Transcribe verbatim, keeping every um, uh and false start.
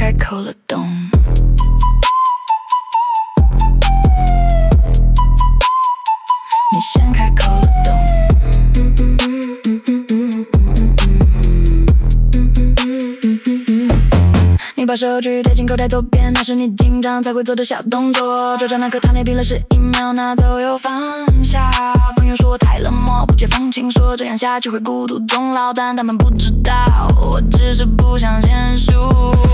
开口了懂。你先开口了懂。你把手举贴近口袋左边，那是你经常才会做的小动作。桌上那颗糖捏冰了十一秒，拿走又放下。朋友说我太冷漠，不解风情，说这样下去会孤独终老，但他们不知道，我只是不想先输。